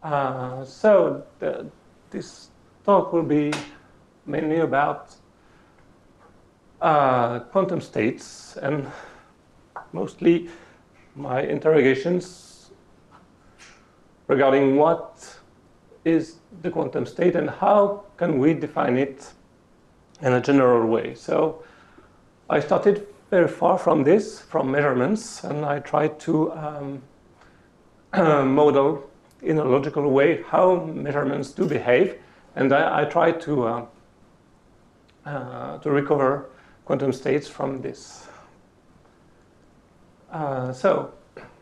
This talk will be mainly about quantum states and mostly my interrogations regarding what is the quantum state and how can we define it in a general way. So I started very far from this, from measurements, and I tried to model in a logical way how measurements do behave, and I tried to recover quantum states from this. So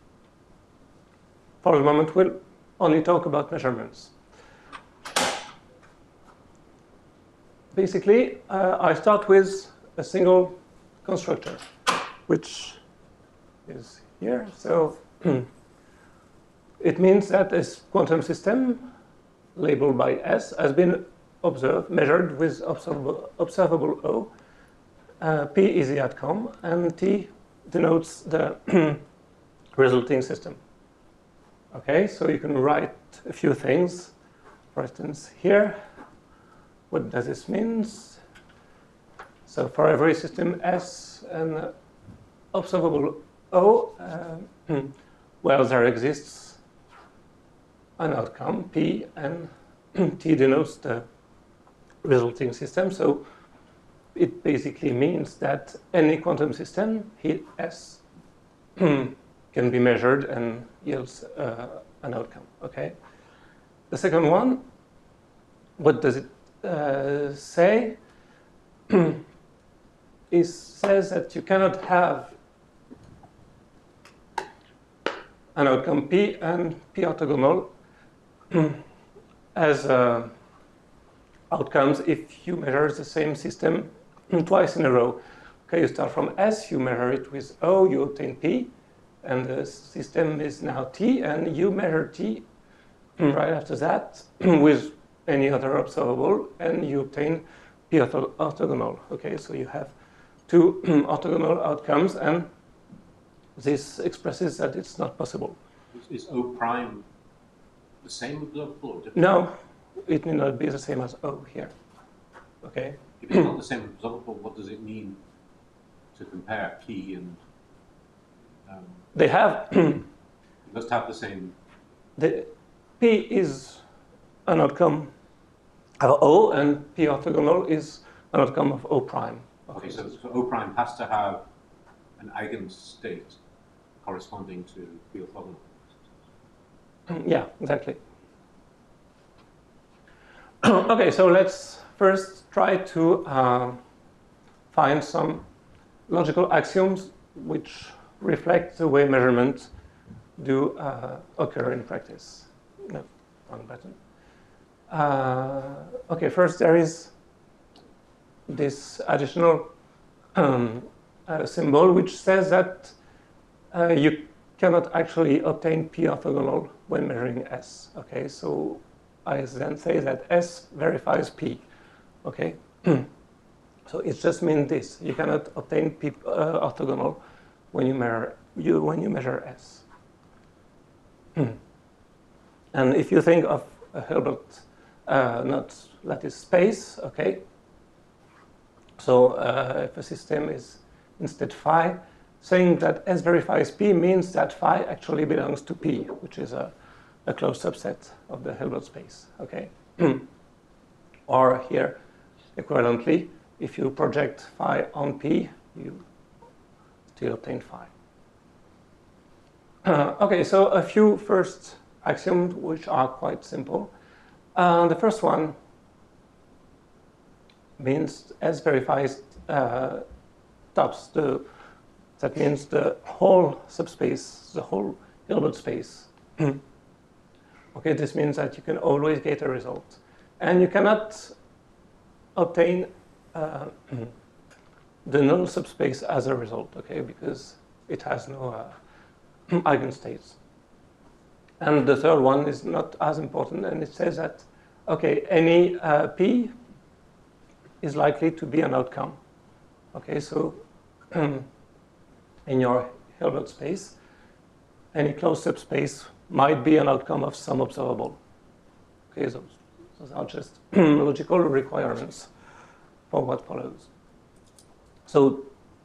for the moment, we'll only talk about measurements. Basically, I start with a single constructor, which is here. So it means that this quantum system, labeled by S, has been measured with observable O. P is the outcome, and T denotes the resulting system. Okay, so you can write a few things. For instance, here, what does this mean? So for every system S and observable O, well, there exists an outcome, P, and T denotes the resulting system. So it basically means that any quantum system, S, can be measured and yields an outcome. Okay. The second one, what does it say? It says that you cannot have an outcome P and P orthogonal as outcomes if you measure the same system twice in a row. Okay, you start from S, you measure it with O, you obtain P, and the system is now T, and you measure T right after that with any other observable, and you obtain P orthogonal. Okay, so you have two orthogonal outcomes, and this expresses that it's not possible. Is O prime the same observable or different? No, it may not be the same as O here. Okay. If it's not the same observable, what does it mean to compare P and? They have. It must have the same. The P is an outcome of O, and P orthogonal is an outcome of O prime. Okay, so O prime has to have an eigenstate corresponding to P orthogonal. Yeah, exactly. Okay, so let's first try to find some logical axioms which reflect the way measurements do occur in practice. No, wrong button. Okay, first there is this additional symbol which says that you cannot actually obtain P orthogonal when measuring S. Okay, so I then say that S verifies P. Okay, so it just means this: you cannot obtain P orthogonal when you measure S. And if you think of a Hilbert not lattice space, okay. So if a system is instead phi, saying that S verifies P means that phi actually belongs to P, which is a closed subset of the Hilbert space. Okay. Or here, equivalently, if you project phi on P, you still obtain phi. Okay, so a few first axioms which are quite simple. The first one means S verifies tops. That means the whole subspace, the whole Hilbert space. Okay, this means that you can always get a result. And you cannot obtain the null subspace as a result, okay, because it has no eigenstates. And the third one is not as important, and it says that, okay, any P is likely to be an outcome. Okay, so in your Hilbert space, any closed subspace might be an outcome of some observable. Okay, those are just logical requirements for what follows. So,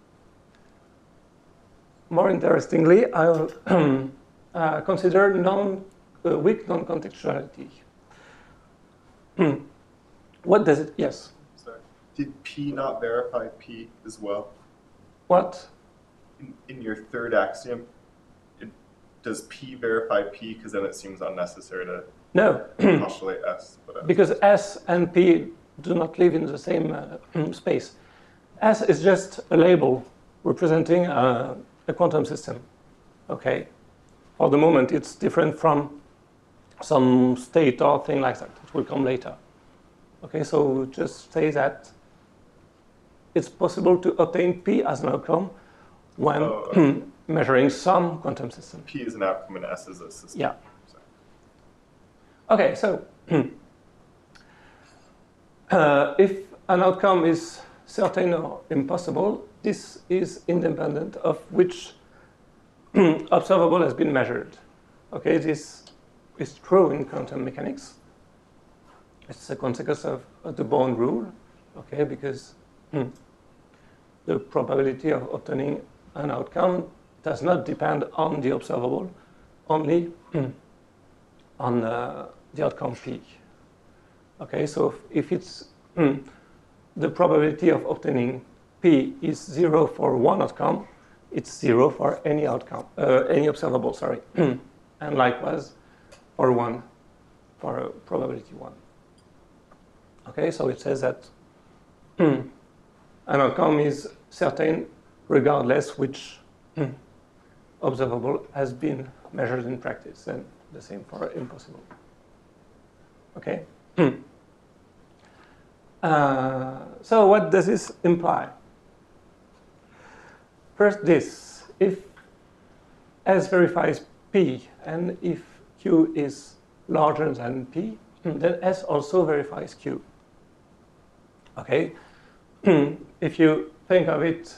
more interestingly, I will consider weak non-contextuality. What does it? Yes. Sorry. Did P not verify P as well? What? In your third axiom, does P verify P? Because then it seems unnecessary to No, postulate S. But because S and P do not live in the same space. S is just a label representing a quantum system. Okay. For the moment, it's different from some state or thing like that. It will come later. Okay, so just say that it's possible to obtain P as an outcome when measuring some quantum system. P is an outcome and S is a system. Yeah. Sorry. Okay, so if an outcome is certain or impossible, this is independent of which observable has been measured. Okay, this is true in quantum mechanics. It's a consequence of the Born rule, okay, because the probability of obtaining an outcome does not depend on the observable, only on the outcome P. Okay, so if it's the probability of obtaining P is 0 for one outcome, it's 0 for any outcome, any observable, sorry. And likewise for probability 1. Okay, so it says that an outcome is certain regardless which observable has been measured in practice, and the same for impossible. Okay? So what does this imply? First this, if S verifies P and if Q is larger than P, then S also verifies Q. Okay? If you think of it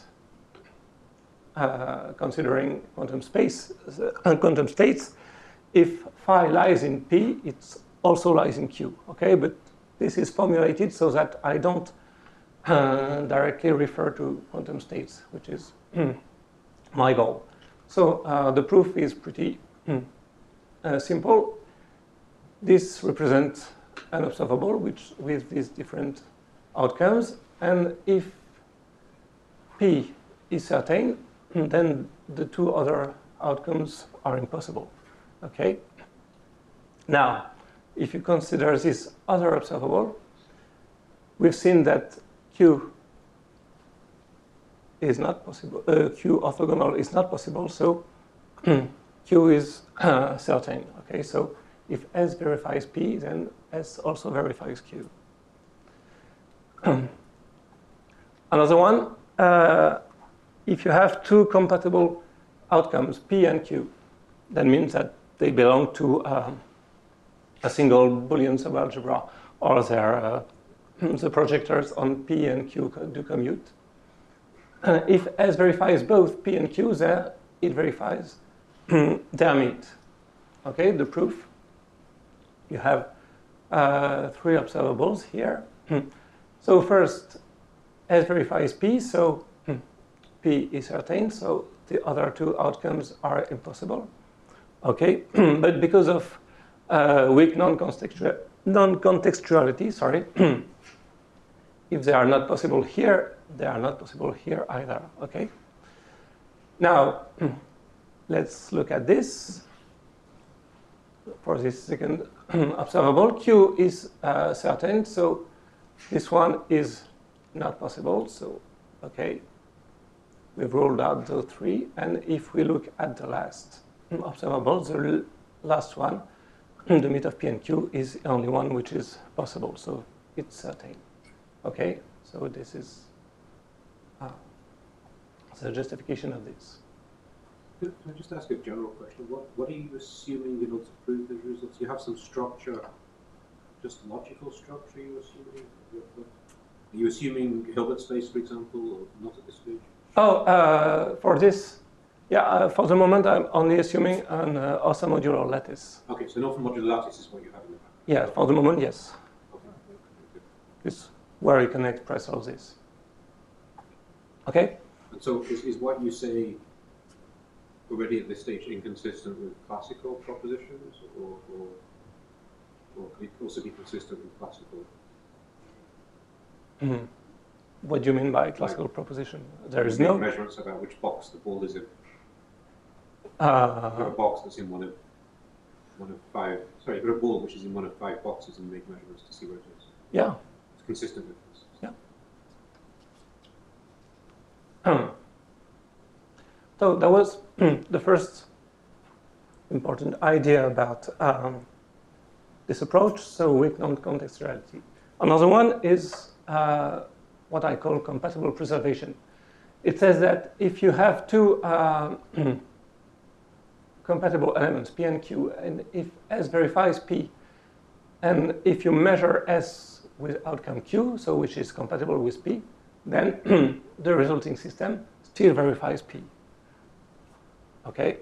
considering quantum space, quantum states, if phi lies in P, it also lies in Q. Okay? But this is formulated so that I don't directly refer to quantum states, which is my goal. So the proof is pretty simple. This represents an observable with these different outcomes, and if P is certain, then the two other outcomes are impossible. Okay? Now, if you consider this other observable, we've seen that Q is not possible. Q orthogonal is not possible, so Q is certain. Okay, so if S verifies P, then S also verifies Q. Another one, if you have two compatible outcomes, P and Q, that means that they belong to a single Boolean subalgebra, or the projectors on P and Q do commute. If S verifies both P and Q, then it verifies their meet. Okay, the proof. You have three observables here. So first, S verifies P, so P is certain, so the other two outcomes are impossible. Okay, but because of weak non-contextuality, sorry, if they are not possible here, they are not possible here either. Okay. Now, let's look at this. For this second observable, Q is certain, so this one is not possible. So, okay, we've ruled out those three. And if we look at the last observable, the last one, the meet of P and Q is the only one which is possible. So it's certain. Okay, so this is the justification of this. Can I just ask a general question? What are you assuming in order to prove those results? You have some structure, just logical structure you're assuming? Are you assuming Hilbert space, for example, or not at this stage? Oh, for this, yeah, for the moment I'm only assuming an orthomodular lattice. Okay, so an orthomodular lattice is what you have in the back. Yeah, for the moment, yes. Okay. It's where you can express all this. Okay? And so is what you say already at this stage inconsistent with classical propositions, or could it also be consistent with classical? Mm. What do you mean by classical proposition? There is no measurements about which box the ball is in. You've got a box that's in one of 5. Sorry, you've got a ball which is in one of 5 boxes, and you make measurements to see where it is. Yeah. It's consistent with this. Yeah. So that was the first important idea about this approach, so weak non-contextuality. Another one is what I call compatible preservation. It says that if you have two compatible elements, P and Q, and if S verifies P, and if you measure S with outcome Q, so which is compatible with P, then the resulting system still verifies P. Okay?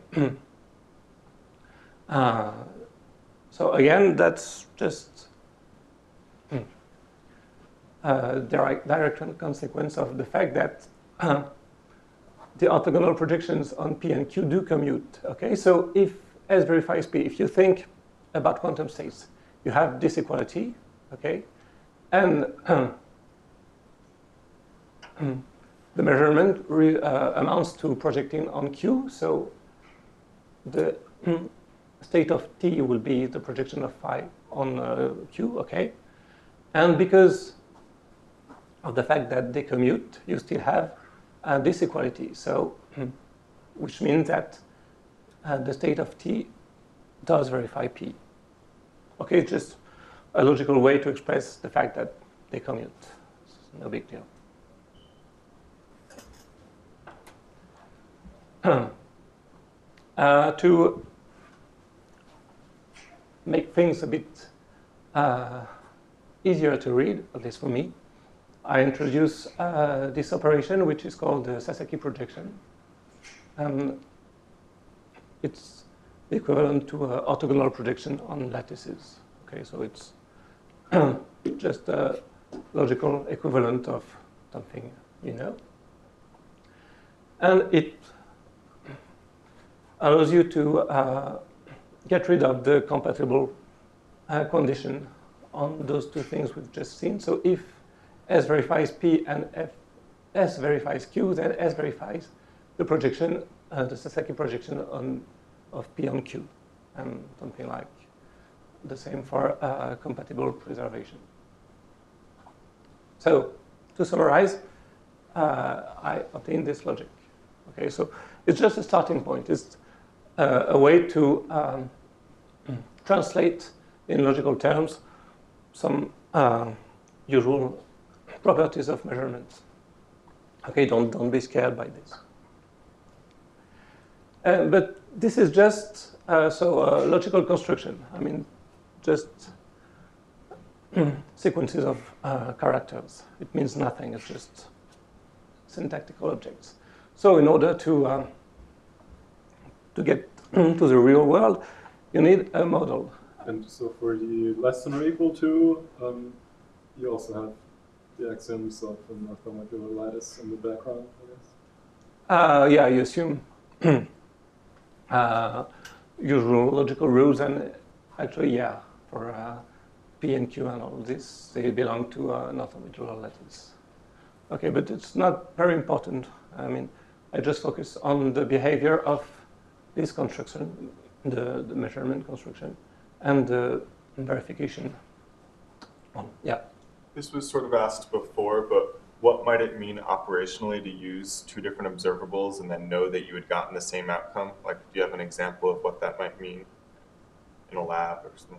So again, that's just a direct consequence of the fact that the orthogonal projections on P and Q do commute. Okay, so if S verifies P, if you think about quantum states, you have this equality, okay, and the measurement amounts to projecting on Q, so the state of T will be the projection of phi on Q, okay, and because of the fact that they commute, you still have this equality, so which means that the state of T does verify P. Okay, it's just a logical way to express the fact that they commute. It's no big deal. To make things a bit easier to read, at least for me, I introduce this operation, which is called the Sasaki projection. It's equivalent to an orthogonal projection on lattices. Okay, so it's just a logical equivalent of something you know. And it allows you to get rid of the compatible condition on those two things we've just seen. So if S verifies P and S verifies Q, then S verifies the projection, the Sasaki projection of P on Q, and something like the same for compatible preservation. So to summarize, I obtained this logic. Okay, so it's just a starting point. It's a way to translate in logical terms some usual properties of measurements. Okay, don't be scared by this. But this is just a logical construction. I mean, just sequences of characters. It means nothing. It's just syntactical objects. So in order to get to the real world, you need a model. And so for the less than or equal to, you also have the axioms of an orthomodular lattice in the background, I guess? Yeah, you assume usual logical rules, and actually, yeah, for P and Q and all this, they belong to an orthomodular lattice. Okay, but it's not very important. I mean, I just focus on the behavior of this construction, the measurement construction, and the verification one. Yeah. This was sort of asked before, but what might it mean operationally to use two different observables and then know that you had gotten the same outcome? Like, do you have an example of what that might mean in a lab or something?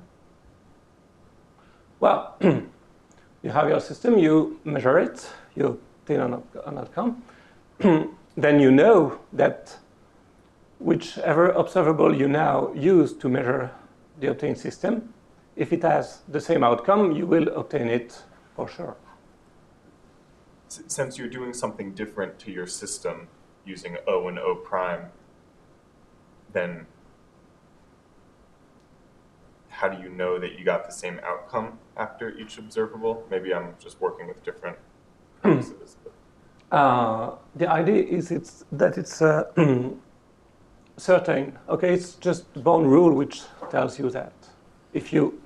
Well, you have your system, you measure it, you obtain an outcome. Then you know that whichever observable you now use to measure the obtained system, if it has the same outcome, you will obtain it for sure. Since you're doing something different to your system using O and O prime, then how do you know that you got the same outcome after each observable? Maybe I'm just working with different purposes. The idea is that it's certain. Okay, it's just Born rule which tells you that if you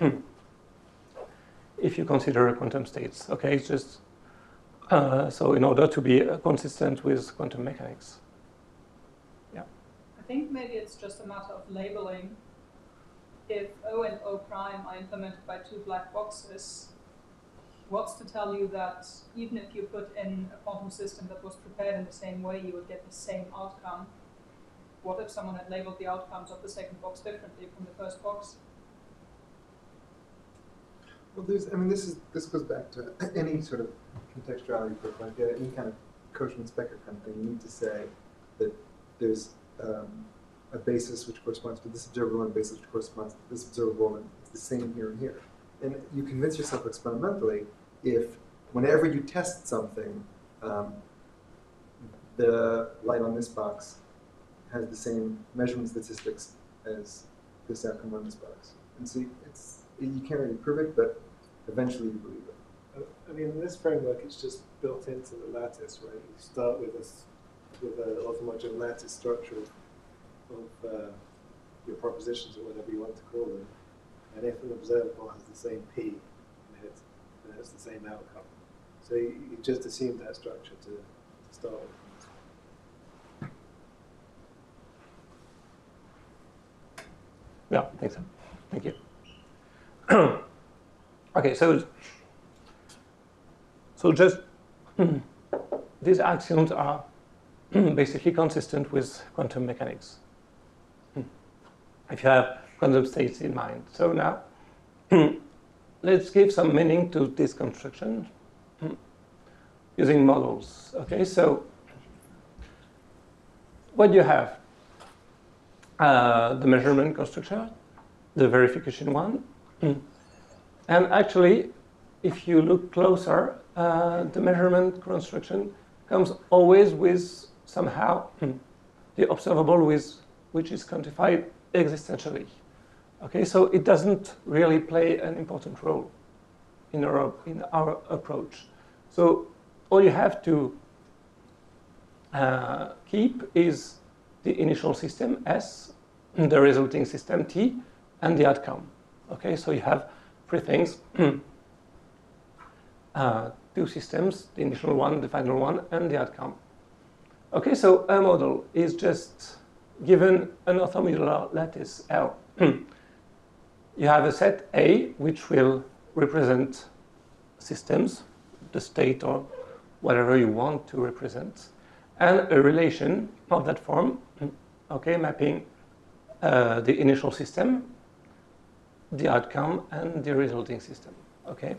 consider quantum states. Okay, it's just so in order to be consistent with quantum mechanics. Yeah. I think maybe it's just a matter of labeling. If O and O prime are implemented by two black boxes, what's to tell you that even if you put in a quantum system that was prepared in the same way, you would get the same outcome? What if someone had labeled the outcomes of the second box differently from the first box? Well, this goes back to any sort of contextuality for like any kind of Coachman-Specker kind of thing. You need to say that there's a basis which corresponds to this observable and a basis which corresponds to this observable, and it's the same here and here. And you convince yourself experimentally if whenever you test something, the light on this box has the same measurement statistics as this outcome on this box. And so you can't really prove it, but eventually you believe it. I mean, in this framework, it's just built into the lattice, right? You start with an automodule lattice structure of your propositions or whatever you want to call them. And if an observable has the same P in it, then it's the same outcome. So you just assume that structure to start with. Yeah, I think so. Thank you. Okay, so just these axioms are basically consistent with quantum mechanics. If you have quantum states in mind. So now, let's give some meaning to this construction using models. Okay, so what you have? The measurement construction, the verification one. And actually, if you look closer, the measurement construction comes always with somehow the observable which is quantified existentially. Okay, so it doesn't really play an important role in our approach. So all you have to keep is the initial system S, the resulting system T, and the outcome. Okay, so you have three things, two systems, the initial one, the final one, and the outcome. Okay, so a model is just given an orthomodular lattice L. You have a set A, which will represent systems, the state or whatever you want to represent, and a relation of that form, okay, mapping the initial system, the outcome, and the resulting system, okay?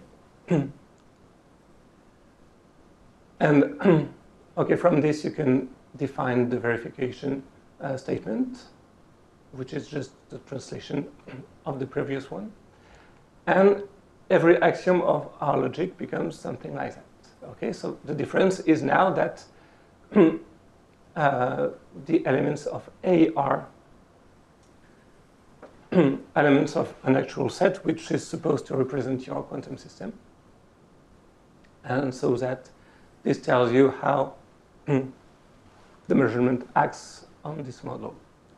And, okay, from this you can define the verification statement, which is just the translation of the previous one. And every axiom of our logic becomes something like that, okay? So the difference is now that the elements of A are elements of an actual set which is supposed to represent your quantum system. And so that this tells you how the measurement acts on this model.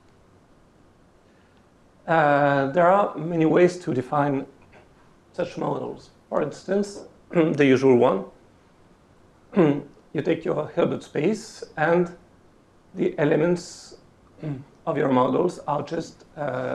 There are many ways to define such models. For instance, the usual one, you take your Hilbert space and the elements of your models are just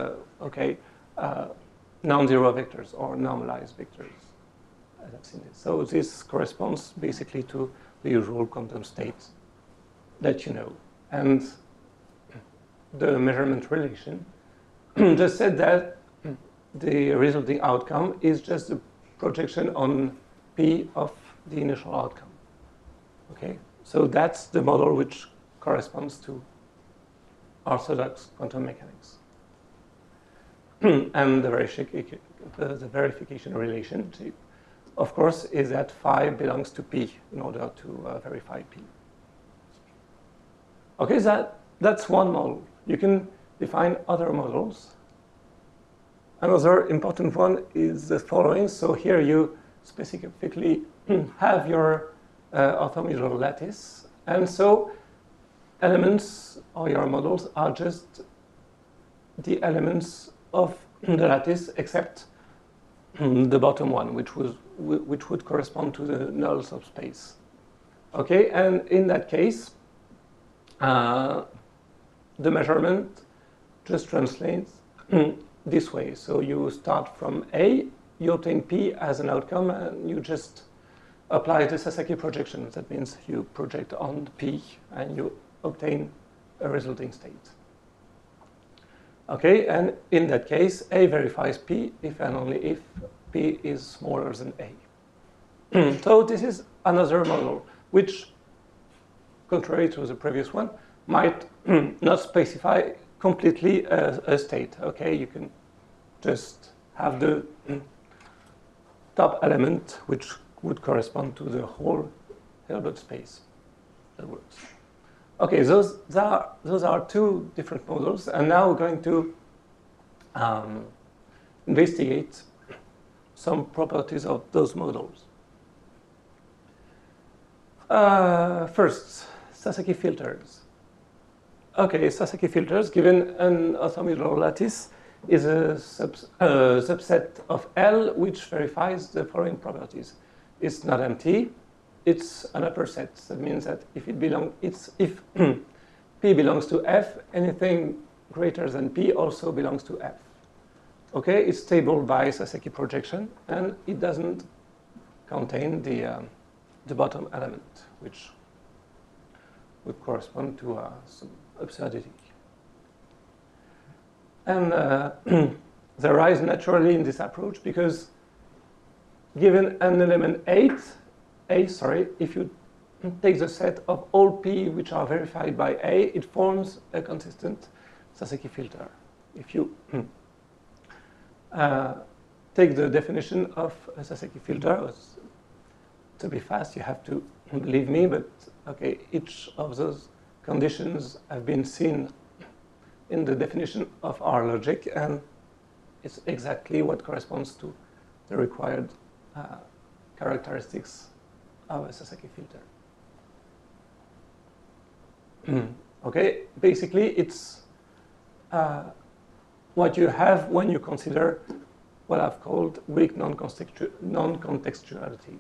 non-zero vectors or normalized vectors, as I've seen it. So this corresponds basically to the usual quantum state that you know. And the measurement relation just said that the resulting outcome is just a projection on P of the initial outcome. Okay, so that's the model which corresponds to orthodox quantum mechanics. And the verification relationship, of course, is that phi belongs to P in order to verify P. Okay, that's one model. You can define other models. Another important one is the following. So here you specifically have your orthogonal lattice. And so elements or your models are just the elements of the lattice except the bottom one, which would correspond to the null subspace. Okay, and in that case, the measurement just translates this way. So you start from A, you obtain P as an outcome, and you just apply the Sasaki projection. That means you project on P and you obtain a resulting state. Okay, and in that case, A verifies P if and only if P is smaller than A. So this is another model, which, contrary to the previous one, might not specify completely a state. Okay, you can just have the top element, which would correspond to the whole Hilbert space. That works. Okay, those are two different models, and now we're going to investigate some properties of those models. First, Sasaki filters. Okay, Sasaki filters, given an orthogonal lattice, is a subset of L which verifies the following properties. It's not empty. It's an upper set. That means that if P belongs to F, anything greater than P also belongs to F. Okay, it's stable by Sasaki projection, and it doesn't contain the bottom element, which would correspond to some absurdity. And they arise naturally in this approach because given an element A, if you take the set of all P which are verified by A, it forms a consistent Sasaki filter. If you take the definition of a Sasaki filter, to be fast, you have to believe me, but okay, each of those conditions have been seen in the definition of our logic, and it's exactly what corresponds to the required characteristics of a Sasaki filter. Okay, basically it's what you have when you consider what I've called weak non-contextuality.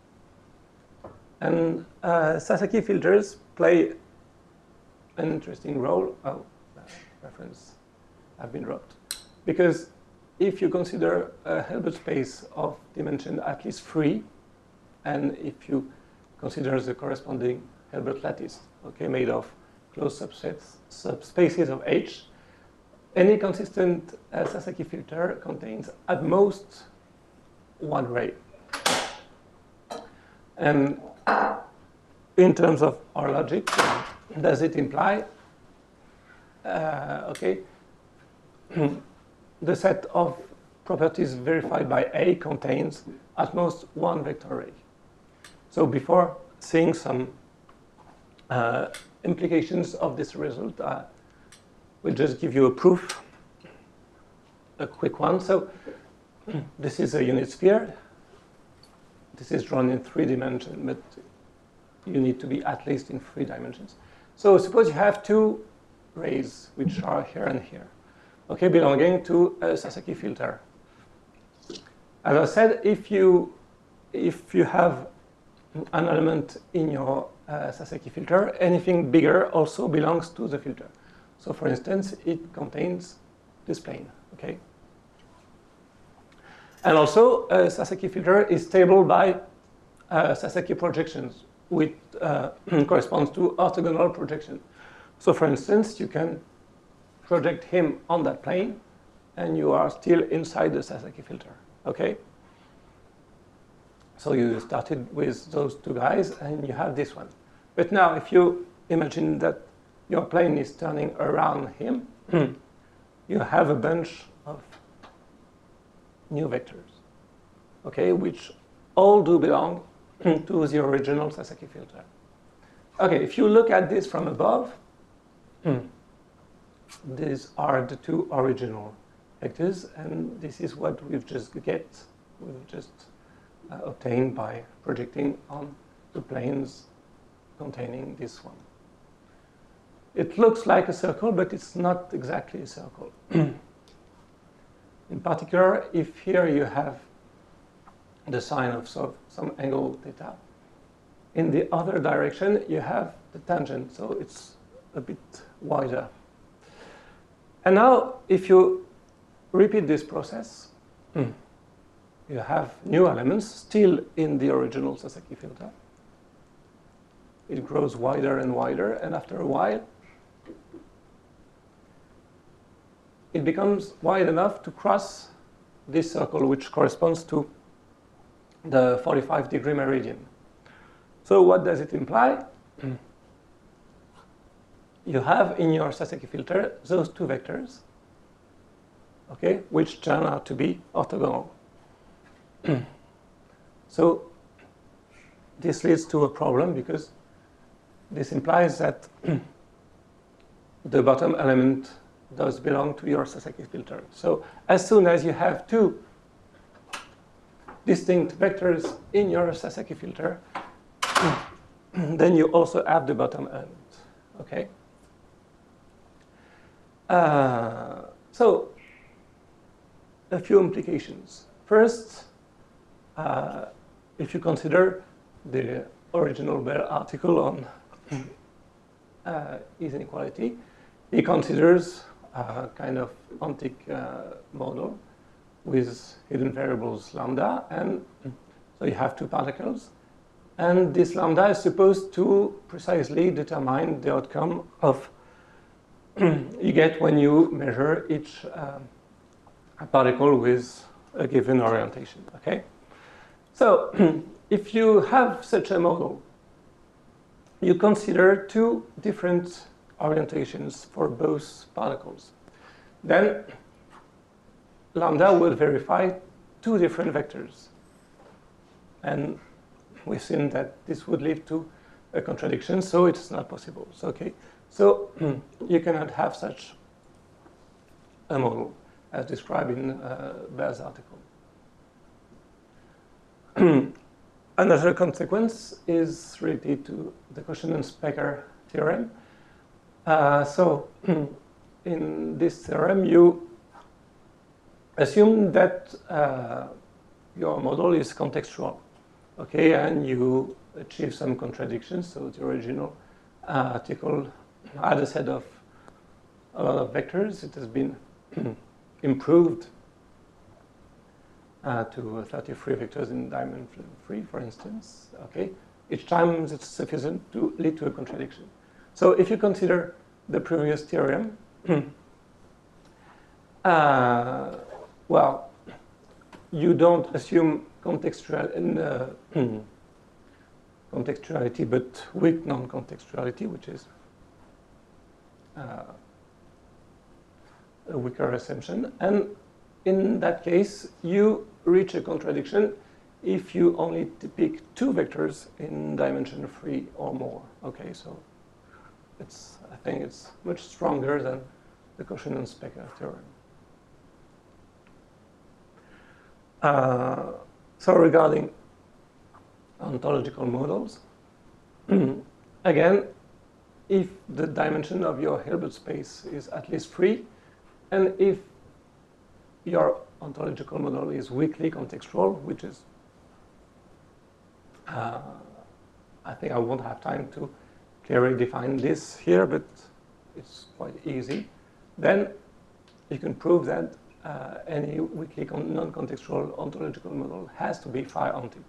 And Sasaki filters play an interesting role. Oh, reference have been dropped. Because if you consider a Hilbert space of dimension at least 3, and if you consider the corresponding Hilbert lattice, okay, made of closed subspaces of H, any consistent Sasaki filter contains at most one ray. And in terms of our logic, does it imply, okay, the set of properties verified by A contains at most one vector ray. So before seeing some implications of this result, we'll just give you a proof, a quick one. So this is a unit sphere. This is drawn in 3 dimensions, but you need to be at least in 3 dimensions. So suppose you have 2 rays, which are here and here, okay, belonging to a Sasaki filter. As I said, if you have an element in your Sasaki filter, anything bigger also belongs to the filter. So for instance, it contains this plane, okay? And also, a Sasaki filter is stable by Sasaki projections, which corresponds to orthogonal projection. So for instance, you can project him on that plane, and you are still inside the Sasaki filter, okay? So you started with those 2 guys, and you have this one. But now, if you imagine that your plane is turning around him, you have a bunch of new vectors, okay, which all do belong to the original Sasaki filter. Okay, if you look at this from above, these are the 2 original vectors, and this is what we've just obtained by projecting on the planes containing this one. It looks like a circle, but it's not exactly a circle. In particular, if here you have the sine of some angle theta, in the other direction you have the tangent, so it's a bit wider. And now, if you repeat this process, you have new elements still in the original Sasaki filter. It grows wider and wider, and after a while, it becomes wide enough to cross this circle, which corresponds to the 45-degree meridian. So what does it imply? You have in your Sasaki filter those two vectors, okay, which turn out to be orthogonal. So this leads to a problem because this implies that the bottom element does belong to your Sasaki filter. So as soon as you have two distinct vectors in your Sasaki filter, then you also have the bottom element, okay? So a few implications. First, if you consider the original Bell article on Is inequality, he considers a kind of ontic model with hidden variables lambda, and so you have two particles, and this lambda is supposed to precisely determine the outcome of you get when you measure each particle with a given orientation, okay? So if you have such a model, you consider two different orientations for both particles. Then lambda will verify two different vectors. And we've seen that this would lead to a contradiction, so it's not possible. So, okay. So you cannot have such a model as described in Bell's article. Another consequence is related to the Cauchy-Nunn-Specker theorem. So in this theorem, you assume that your model is contextual, okay, and you achieve some contradictions. So the original article had a set of a lot of vectors. It has been improved to 33 vectors in dimension 3, for instance. Okay, each time it's sufficient to lead to a contradiction. So if you consider the previous theorem, well, you don't assume contextuality, but weak non-contextuality, which is a weaker assumption. And in that case, you reach a contradiction if you only pick two vectors in dimension 3 or more. Okay, so I think it's much stronger than the Cauchy-Nunn-Specker theorem. So regarding ontological models, again, if the dimension of your Hilbert space is at least 3, and if your ontological model is weakly contextual, which is, I think I won't have time to clearly define this here, but it's quite easy, then you can prove that any weakly non-contextual ontological model has to be phi ontic.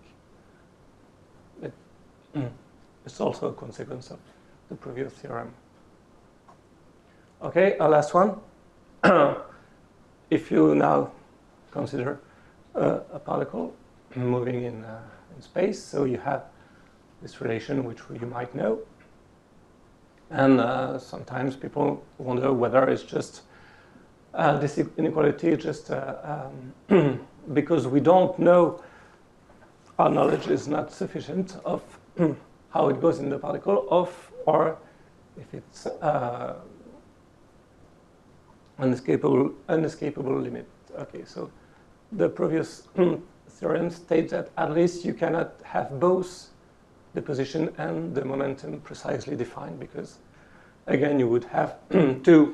It's also a consequence of the previous theorem. Okay, our last one. If you now consider a particle moving in space, so you have this relation which you might know, and sometimes people wonder whether it's just this inequality just because we don't know, our knowledge is not sufficient of how it goes in the particle, or if it's unescapable limit. Okay, so the previous theorem states that at least you cannot have both the position and the momentum precisely defined, because again you would have two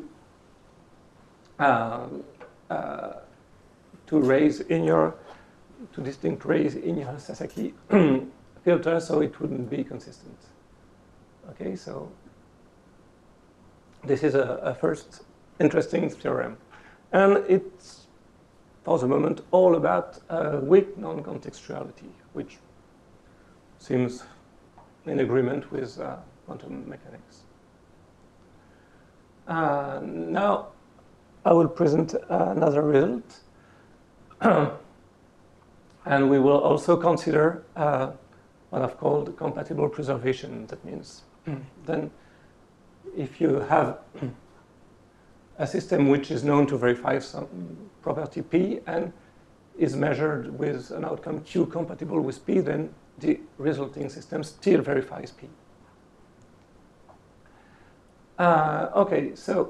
distinct rays in your Sasaki filter, so it wouldn't be consistent. Okay, so this is a first interesting theorem, and it's for the moment all about weak non-contextuality, which seems in agreement with quantum mechanics. Now I will present another result, and we will also consider what I've called compatible preservation. That means then if you have a system which is known to verify some property P and is measured with an outcome Q compatible with P, then the resulting system still verifies P. Okay, so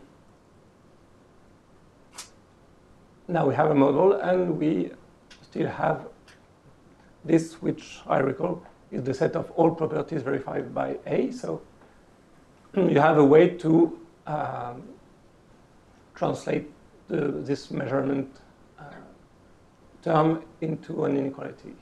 now we have a model, and we still have this, which I recall is the set of all properties verified by A. So you have a way to translate this measurement term into an inequality.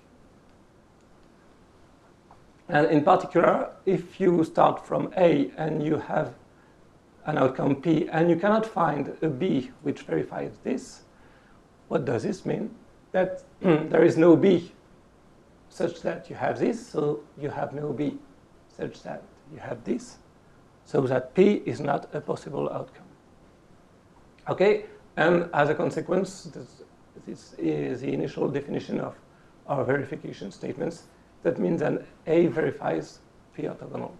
And in particular, if you start from A and you have an outcome P and you cannot find a B which verifies this, what does this mean? That there is no B such that you have this, so you have no B such that you have this, so that P is not a possible outcome. Okay, and as a consequence, this is the initial definition of our verification statements. That means that A verifies P orthogonal.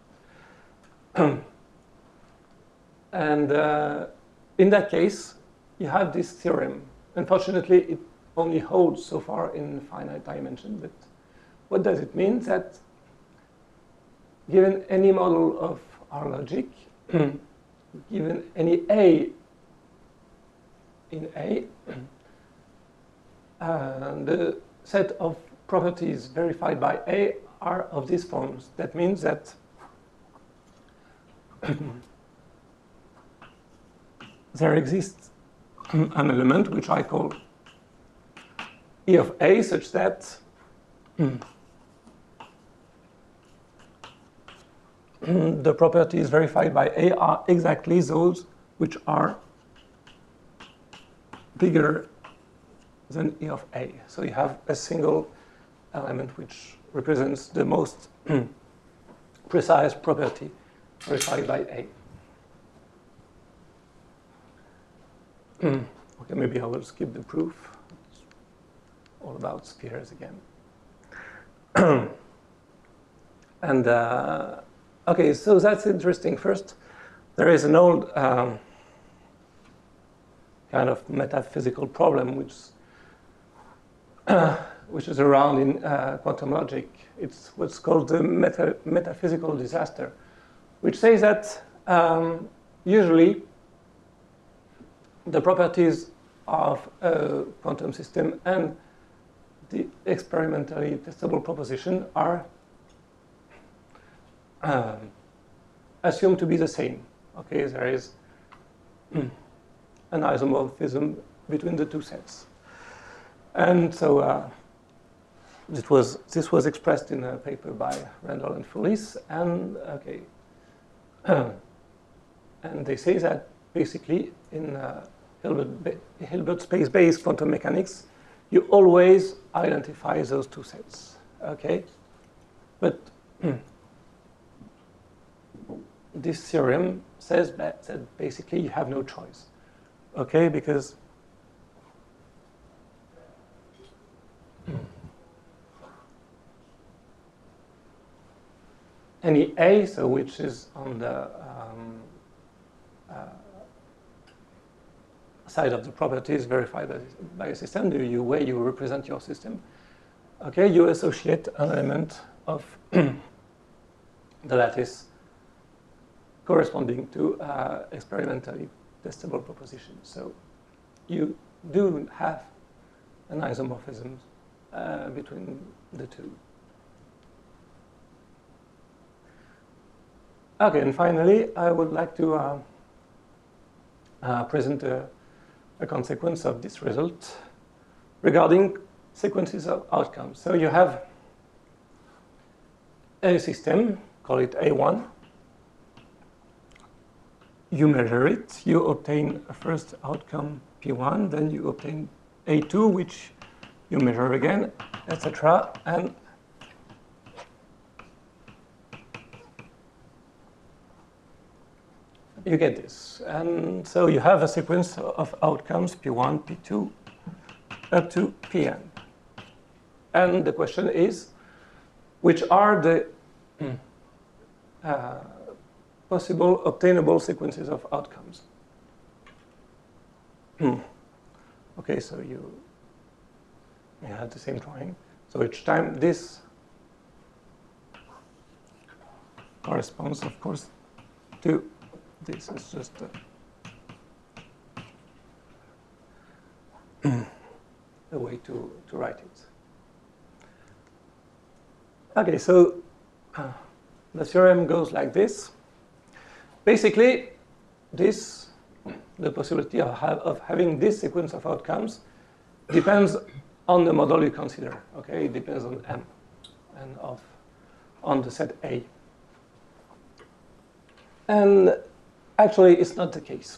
And in that case, you have this theorem. Unfortunately, it only holds so far in finite dimension, but what does it mean? That given any model of our logic, given any A in A, the set of properties verified by A are of these forms. That means that there exists an element which I call E of A, such that the properties verified by A are exactly those which are bigger than E of A. So you have a single element which represents the most precise property verified by A. Okay, maybe I will skip the proof. It's all about spheres again. And okay, so that's interesting. First, there is an old kind of metaphysical problem which is around in quantum logic. It's what's called the metaphysical disaster, which says that usually the properties of a quantum system and the experimentally testable proposition are assumed to be the same. Okay, there is an isomorphism between the two sets. And so this was expressed in a paper by Randall and Felice, and okay, and they say that basically in Hilbert space-based quantum mechanics, you always identify those two sets. Okay, but this theorem says that basically you have no choice. Okay, because any A, so which is on the side of the properties verified by a system, the way you represent your system, okay, you associate an element of the lattice corresponding to experimentally testable proposition. So you do have an isomorphism between the two. Okay, and finally, I would like to present a consequence of this result regarding sequences of outcomes. So you have a system, call it A1. You measure it, you obtain a first outcome P1, then you obtain A2, which you measure again, etc. And you get this. And so you have a sequence of outcomes, P1, P2, up to Pn. And the question is, which are the possible obtainable sequences of outcomes? Okay, so you have the same drawing. So each time this corresponds, of course, to this. Is just a way to write it. Okay, so the theorem goes like this. Basically, the possibility of having this sequence of outcomes depends on the model you consider. Okay, it depends on M and on the set A. And actually, it's not the case.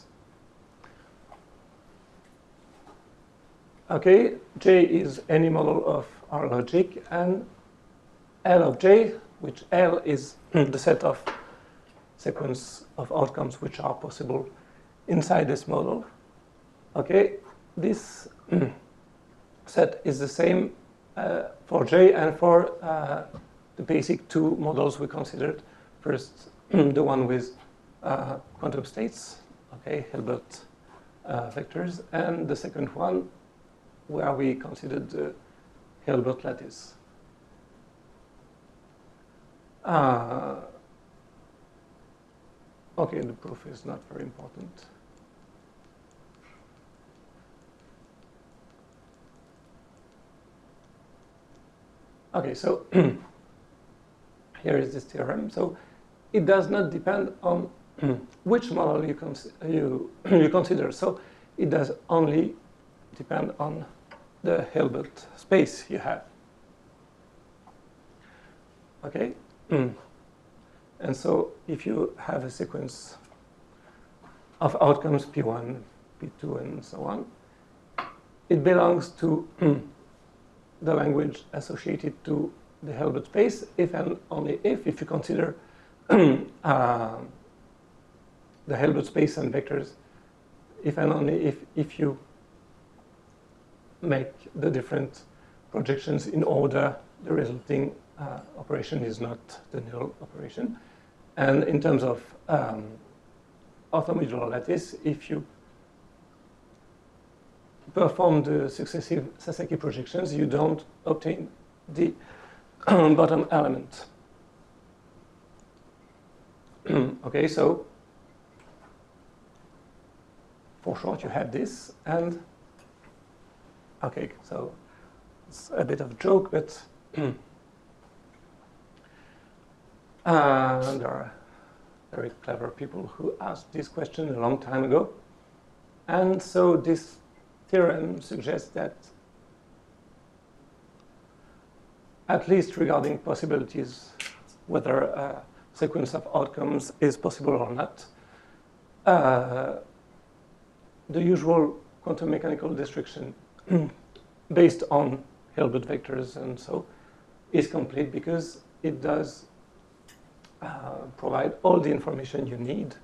Okay, J is any model of our logic, and L of J, which L is the set of sequence of outcomes which are possible inside this model. Okay, this set is the same for J and for the basic two models we considered. First, the one with quantum states, okay, Hilbert vectors, and the second one where we considered the Hilbert lattice. Okay, the proof is not very important. Okay, so here is this theorem. So it does not depend on which model you consider. So it does only depend on the Hilbert space you have. Okay? And so if you have a sequence of outcomes P1, P2, and so on, it belongs to the language associated to the Hilbert space, if and only if you consider the Hilbert space and vectors, if and only if you make the different projections in order, the resulting operation is not the null operation. And in terms of orthomodular lattice, if you perform the successive Sasaki projections, you don't obtain the bottom element. Okay, so for short, you have this, and okay, so it's a bit of a joke, but there are very clever people who asked this question a long time ago. And so this theorem suggests that, at least regarding possibilities, whether a sequence of outcomes is possible or not, the usual quantum mechanical description based on Hilbert vectors and so is complete, because it does provide all the information you need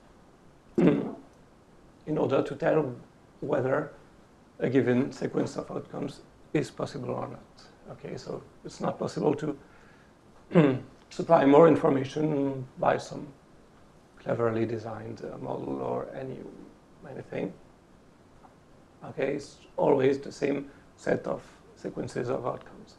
in order to tell whether a given sequence of outcomes is possible or not. Okay, so it's not possible to supply more information by some cleverly designed model or anything. Okay, it's always the same set of sequences of outcomes.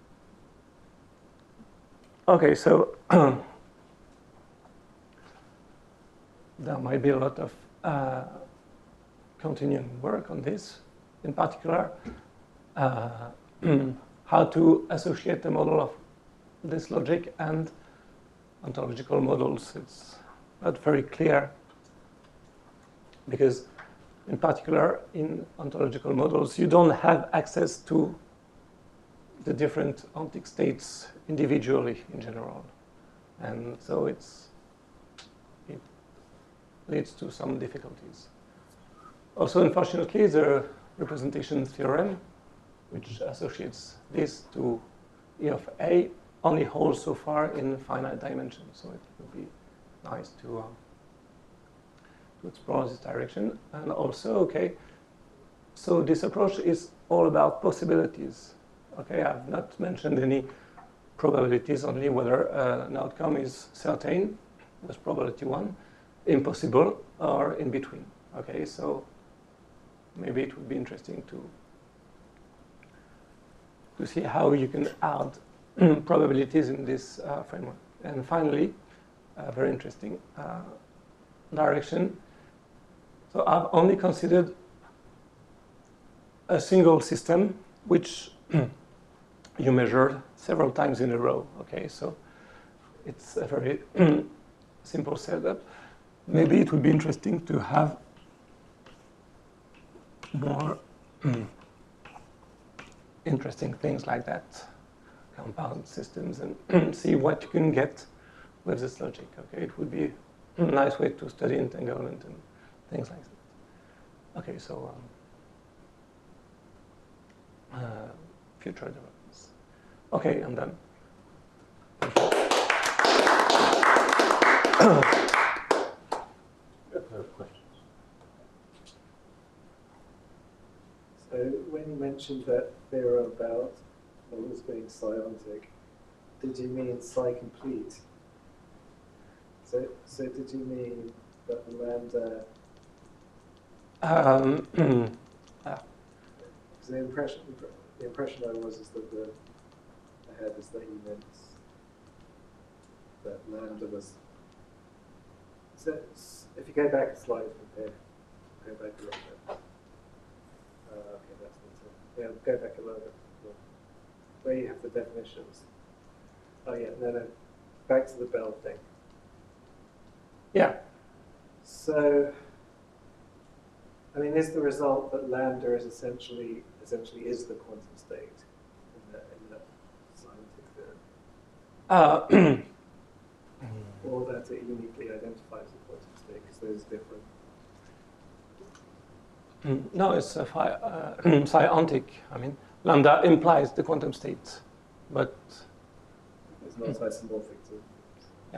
Okay, so there might be a lot of continuing work on this. In particular, how to associate the model of this logic and ontological models. It's not very clear because, in particular, in ontological models, you don't have access to the different ontic states individually in general. And so it leads to some difficulties. Also, unfortunately, the representation theorem, which associates this to E of A, only holds so far in finite dimensions. So it would be nice to explore this direction. And also, okay, so this approach is all about possibilities. Okay, I've not mentioned any probabilities, only whether an outcome is certain, with probability 1, impossible, or in between. Okay, so maybe it would be interesting to see how you can add probabilities in this framework. And finally, a very interesting direction. So I've only considered a single system which you measure several times in a row. Okay, so it's a very simple setup. Maybe it would be interesting to have more interesting things like that, compound systems, and see what you can get with this logic. Okay, it would be a nice way to study entanglement and things like that. Okay, so future developments. Okay, I'm done. Questions? So when you mentioned that theorem about models being psiontic, did you mean psi-complete? So did you mean that the lambda? Because the impression I was is that I had is that you meant that lambda was. So if you go back a slide from here, go back a little bit. Okay, that's not it. Yeah, go back a little bit. Where you have the definitions. Oh yeah, no. Back to the Bell thing. Yeah. So, I mean, is the result that lambda is essentially is the quantum state in that scientific theorem? Or that it uniquely identifies the quantum state, because there's different. No, it's psiontic. I mean, lambda implies the quantum state, but It's not isomorphic to. Yeah.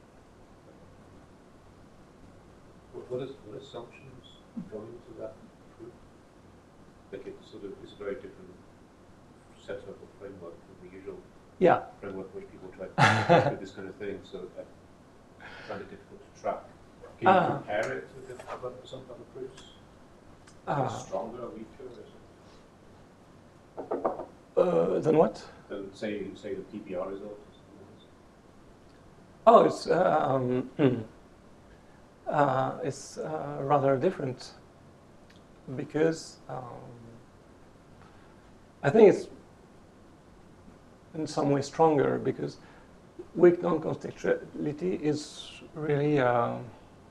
What assumptions go into that proof? Like it's sort of it's a very different setup or framework from the usual yeah. framework which people try to do this kind of thing. So I find it difficult to track. Can you compare it to some other proofs? Is it stronger or weaker? Or Then what? than say the PPR result? Oh, it's rather different because I think it's in some way stronger because weak non-contextuality is really a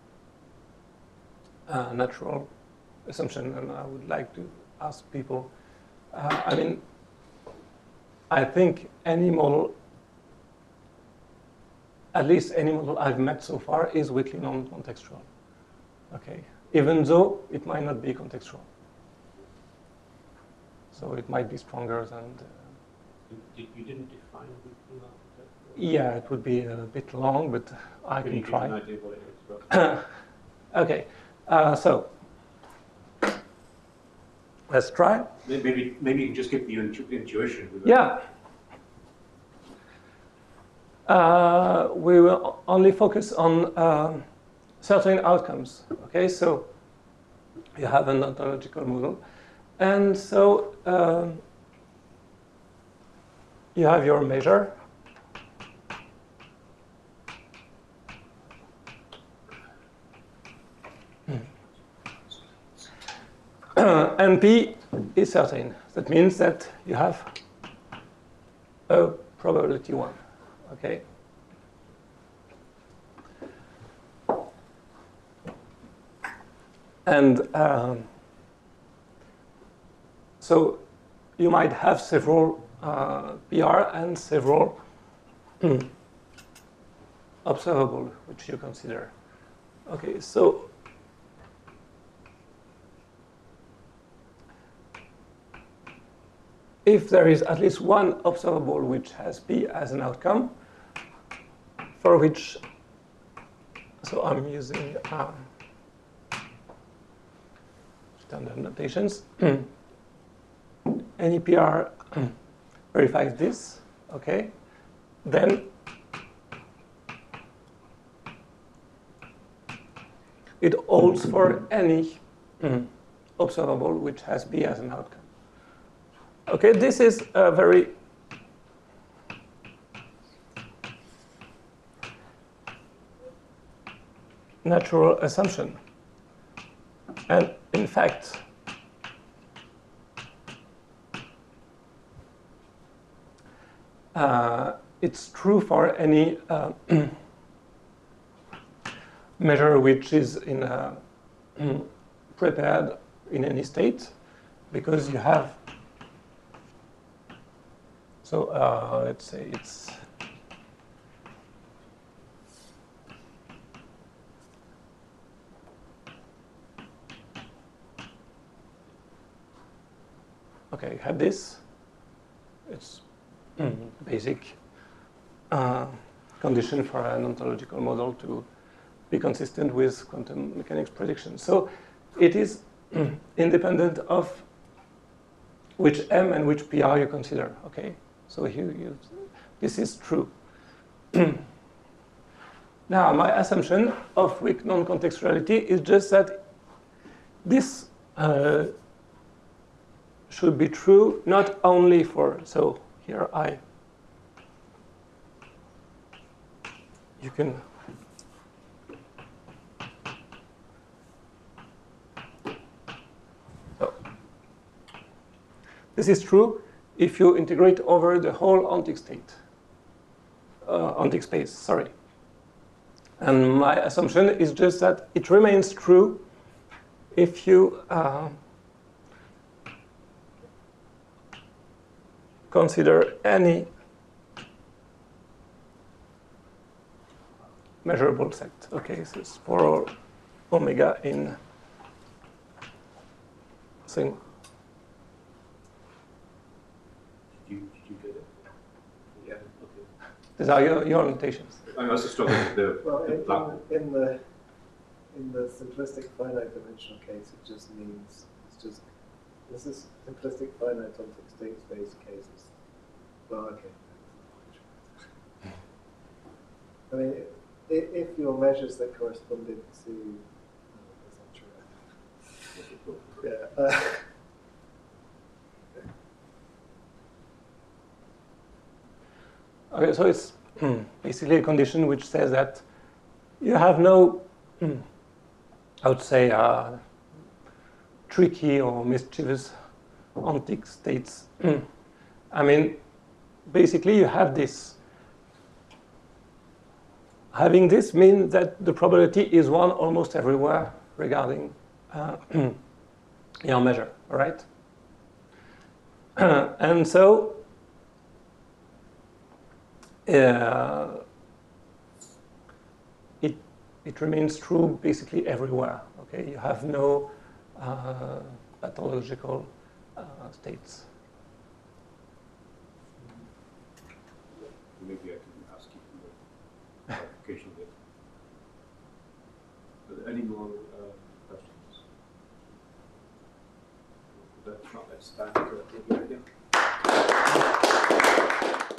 natural assumption, and I would like to ask people. I mean, I think any model, at least any model I've met so far, is weakly non-contextual. Okay, even though it might not be contextual, so it might be stronger than. You didn't define weakly non-contextual? Yeah, it would be a bit long, but I can try. Give an idea what it is? Okay, so let's try. Maybe you can just give the intuition. Yeah. We will only focus on certain outcomes. Okay, so you have an ontological model, and so you have your measure. And P is certain. That means that you have a probability 1. Okay. And so you might have several PR and several observable, which you consider. Okay, so if there is at least one observable which has P as an outcome, for which, so I'm using standard notations, any PR verifies this, okay, then it holds for any observable which has B as an outcome. Okay, this is a very natural assumption. And in fact, it's true for any measure which is in prepared in any state, because you have, so let's say it's okay, you have this, it's basic condition for an ontological model to be consistent with quantum mechanics prediction. So it is independent of which M and which PR you consider, okay? So this is true. Now, my assumption of weak non-contextuality is just that this should be true not only for, so here you can this is true if you integrate over the whole ontic state, ontic space, sorry. And my assumption is just that it remains true if you consider any measurable set. Okay, so it's for omega in thing. Did you get it? Yeah. Okay. These are your notations. I also struggling with the Well, black. in the simplistic finite dimensional case, it just means this is simplistic finite ontic state space cases. Well, okay. I mean, if your measures that corresponded to, that's not true. Yeah. Okay, so it's basically a condition which says that you have no, I would say, tricky or mischievous ontic states. I mean, basically you have this. Having this means that the probability is 1 almost everywhere regarding your measure, all right? And so it remains true basically everywhere. Okay, you have no pathological states. Maybe I can ask you for clarification there. Are there any more questions? That's not, let's start with the idea.